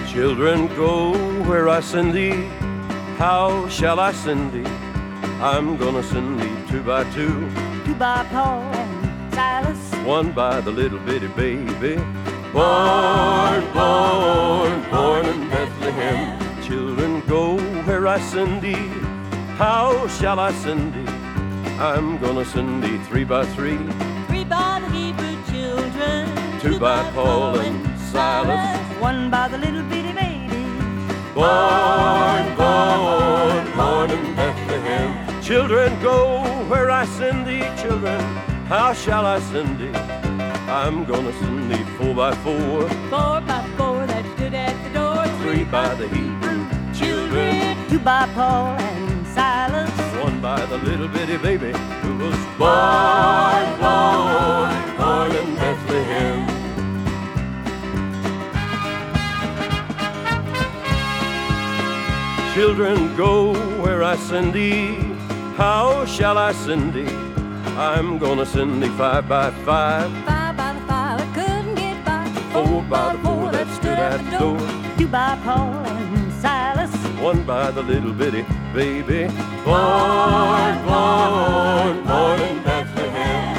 Children, go where I send thee. How shall I send thee? I'm gonna send thee two by two. Two by Paul and Silas, One by the little bitty baby. Born, born, born in Bethlehem. Children, go where I send thee. How shall I send thee? I'm gonna send thee three by three. three by the Hebrew children, Two by Paul and Silas. one by the little bitty baby. Born, born, born in Bethlehem. Children, go where I send thee. Children, how shall I send thee? I'm gonna send thee four by four. Four by four that stood at the door. Three by the Hebrew children. Two by Paul and Silas, One by the little bitty baby who was born, born, born in Bethlehem. Children, go where I send thee. How shall I send thee? I'm gonna send thee five by five. five by the five that couldn't get by. Four by the four that stood at the door. Two by Paul and Silas, One by the little bitty baby. Born, born, born in Bethlehem.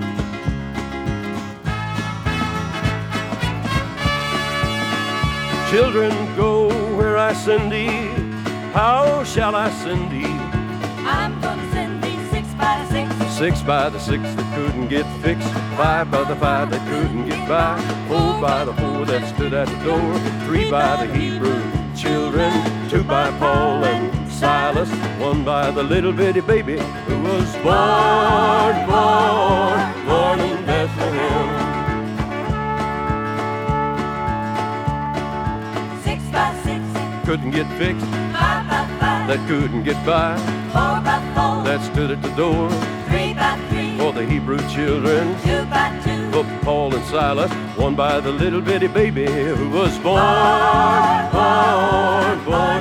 Children, go where I send thee. How shall I send thee? I'm gonna send thee six by six. Six by the six that couldn't get fixed. Five by the five that couldn't get by. Four by the four that stood at the door. Three by the Hebrew children. Two by Paul and Silas. One by the little bitty baby who was born, born, born in Bethlehem. Six by six, Couldn't get fixed, five by five, that couldn't get by. four by four, That stood at the door three by three, for the Hebrew children. two by two, For Paul and Silas, one by the little bitty baby who was born, born, born